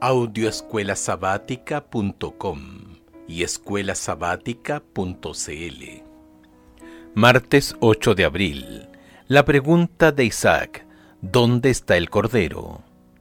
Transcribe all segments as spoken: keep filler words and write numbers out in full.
audio escuela sabática punto com y escuela sabática punto c l. Martes ocho de abril. La pregunta de Isaac: ¿dónde está el cordero?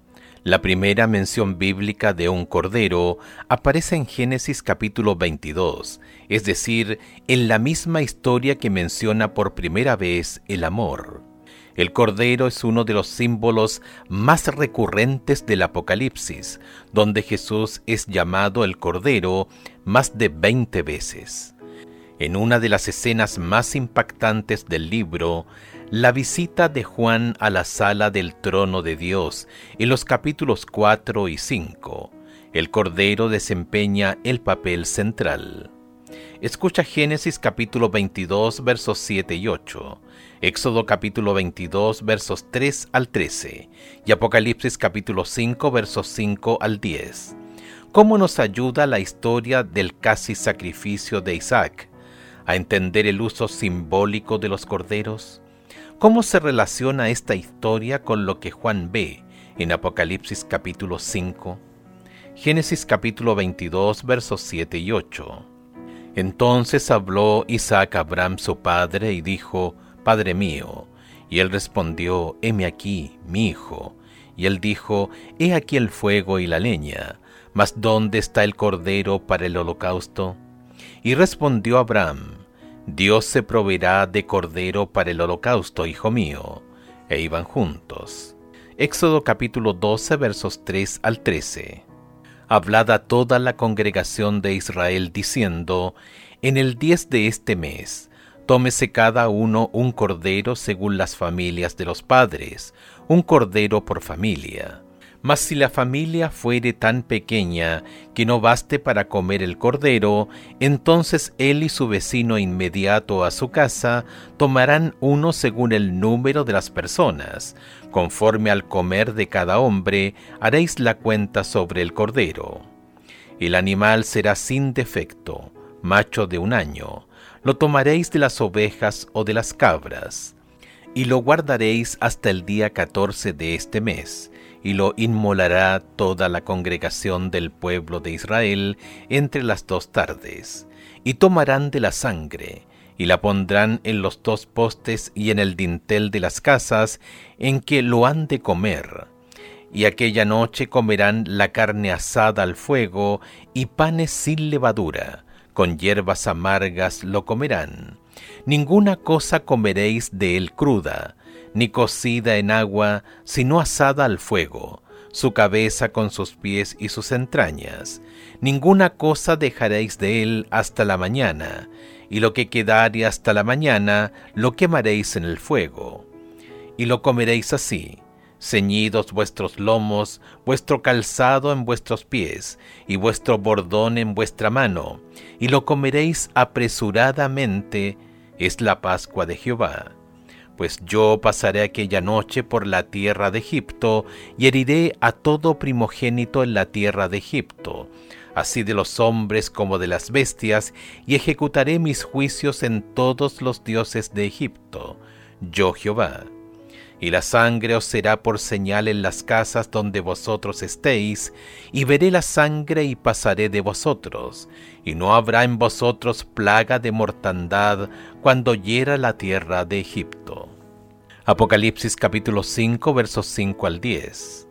La primera mención bíblica de un cordero aparece en Génesis capítulo veintidós, es decir, en la misma historia que menciona por primera vez el amor. El cordero es uno de los símbolos más recurrentes del Apocalipsis, donde Jesús es llamado el Cordero más de veinte veces. En una de las escenas más impactantes del libro, la visita de Juan a la sala del trono de Dios, en los capítulos cuatro y cinco, el Cordero desempeña el papel central. Escucha Génesis capítulo veintidós, versos siete y ocho, Éxodo capítulo veintidós, versos tres al trece, y Apocalipsis capítulo cinco, versos cinco al diez. ¿Cómo nos ayuda la historia del casi sacrificio de Isaac a entender el uso simbólico de los corderos? ¿Cómo se relaciona esta historia con lo que Juan ve en Apocalipsis capítulo cinco? Génesis capítulo veintidós, versos siete y ocho. Entonces habló Isaac a Abraham su padre y dijo: Padre mío. Y él respondió: Heme aquí, mi hijo. Y él dijo: He aquí el fuego y la leña, mas ¿dónde está el cordero para el holocausto? Y respondió Abraham: Dios se proveerá de cordero para el holocausto, hijo mío. E iban juntos. Éxodo capítulo doce, versos tres al trece. Hablad a toda la congregación de Israel, diciendo: En el diez de este mes, tómese cada uno un cordero según las familias de los padres, un cordero por familia. Mas si la familia fuere tan pequeña que no baste para comer el cordero, entonces él y su vecino inmediato a su casa tomarán uno según el número de las personas. Conforme al comer de cada hombre, haréis la cuenta sobre el cordero. El animal será sin defecto, macho de un año. Lo tomaréis de las ovejas o de las cabras, y lo guardaréis hasta el día catorce de este mes, y lo inmolará toda la congregación del pueblo de Israel entre las dos tardes. Y tomarán de la sangre, y la pondrán en los dos postes y en el dintel de las casas en que lo han de comer. Y aquella noche comerán la carne asada al fuego y panes sin levadura, con hierbas amargas lo comerán. Ninguna cosa comeréis de él cruda, ni cocida en agua, sino asada al fuego, su cabeza con sus pies y sus entrañas. Ninguna cosa dejaréis de él hasta la mañana, y lo que quedare hasta la mañana lo quemaréis en el fuego. Y lo comeréis así: ceñidos vuestros lomos, vuestro calzado en vuestros pies, y vuestro bordón en vuestra mano, y lo comeréis apresuradamente. Es la Pascua de Jehová. Pues yo pasaré aquella noche por la tierra de Egipto, y heriré a todo primogénito en la tierra de Egipto, así de los hombres como de las bestias, y ejecutaré mis juicios en todos los dioses de Egipto, yo Jehová. Y la sangre os será por señal en las casas donde vosotros estéis, y veré la sangre y pasaré de vosotros, y no habrá en vosotros plaga de mortandad cuando hiera la tierra de Egipto. Apocalipsis capítulo cinco, versos cinco al diez.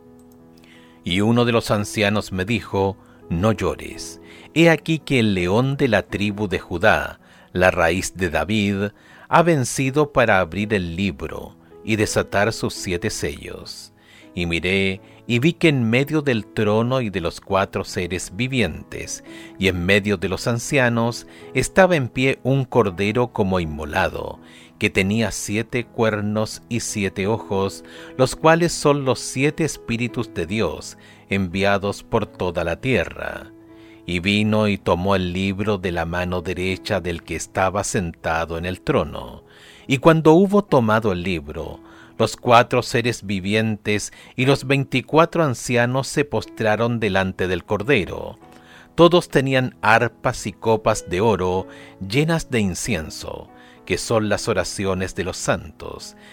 Y uno de los ancianos me dijo: No llores, he aquí que el león de la tribu de Judá, la raíz de David, ha vencido para abrir el libro y desatar sus siete sellos. Y miré, y vi que en medio del trono y de los cuatro seres vivientes, y en medio de los ancianos, estaba en pie un cordero como inmolado, que tenía siete cuernos y siete ojos, los cuales son los siete espíritus de Dios, enviados por toda la tierra. Y vino y tomó el libro de la mano derecha del que estaba sentado en el trono. Y cuando hubo tomado el libro, los cuatro seres vivientes y los veinticuatro ancianos se postraron delante del Cordero. Todos tenían arpas y copas de oro llenas de incienso, que son las oraciones de los santos.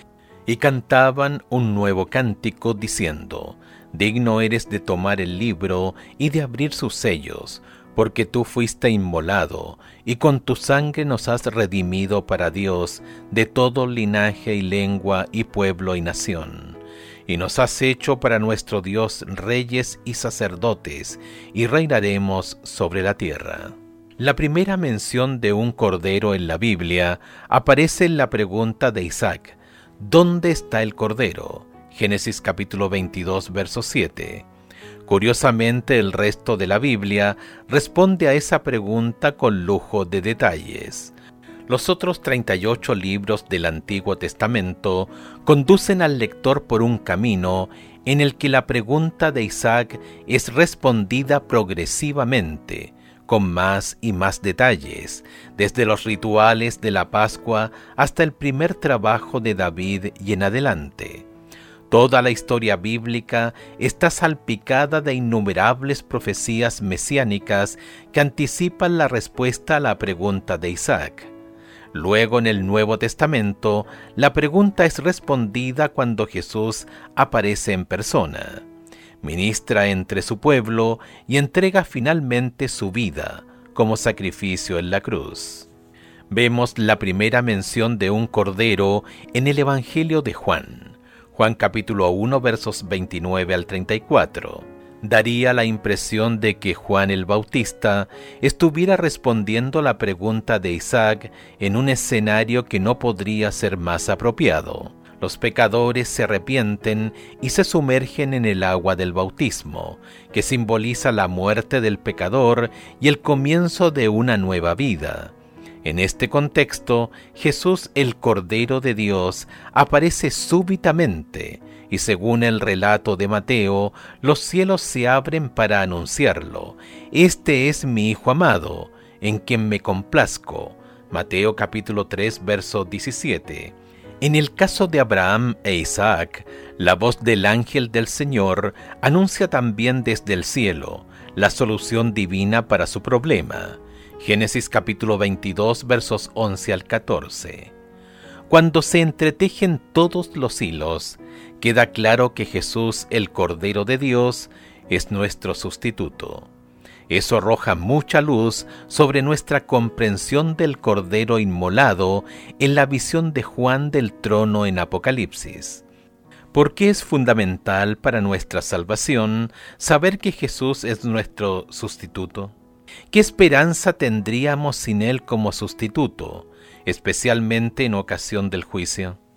y cantaban un nuevo cántico diciendo: Digno eres de tomar el libro y de abrir sus sellos, porque tú fuiste inmolado, y con tu sangre nos has redimido para Dios de todo linaje y lengua y pueblo y nación. Y nos has hecho para nuestro Dios reyes y sacerdotes, y reinaremos sobre la tierra. La primera mención de un cordero en la Biblia aparece en la pregunta de Isaac: ¿dónde está el cordero? Génesis capítulo veintidós, verso siete. Curiosamente, el resto de la Biblia responde a esa pregunta con lujo de detalles. Los otros treinta y ocho libros del Antiguo Testamento conducen al lector por un camino en el que la pregunta de Isaac es respondida progresivamente, con más y más detalles, desde los rituales de la Pascua hasta el primer trabajo de David y en adelante. Toda la historia bíblica está salpicada de innumerables profecías mesiánicas que anticipan la respuesta a la pregunta de Isaac. Luego, en el Nuevo Testamento, la pregunta es respondida cuando Jesús aparece en persona, ministra entre su pueblo y entrega finalmente su vida como sacrificio en la cruz. Vemos la primera mención de un cordero en el Evangelio de Juan. Juan capítulo uno, versos veintinueve al treinta y cuatro. Daría la impresión de que Juan el Bautista estuviera respondiendo la pregunta de Isaac en un escenario que no podría ser más apropiado. Los pecadores se arrepienten y se sumergen en el agua del bautismo, que simboliza la muerte del pecador y el comienzo de una nueva vida. En este contexto, Jesús, el Cordero de Dios, aparece súbitamente, y según el relato de Mateo, los cielos se abren para anunciarlo: Este es mi Hijo amado, en quien me complazco. Mateo capítulo tres, verso diecisiete. En el caso de Abraham e Isaac, la voz del ángel del Señor anuncia también desde el cielo la solución divina para su problema. Génesis capítulo veintidós, versos once al catorce. Cuando se entretejen todos los hilos, queda claro que Jesús, el Cordero de Dios, es nuestro sustituto. Eso arroja mucha luz sobre nuestra comprensión del Cordero inmolado en la visión de Juan del trono en Apocalipsis. ¿Por qué es fundamental para nuestra salvación saber que Jesús es nuestro sustituto? ¿Qué esperanza tendríamos sin Él como sustituto, especialmente en ocasión del juicio?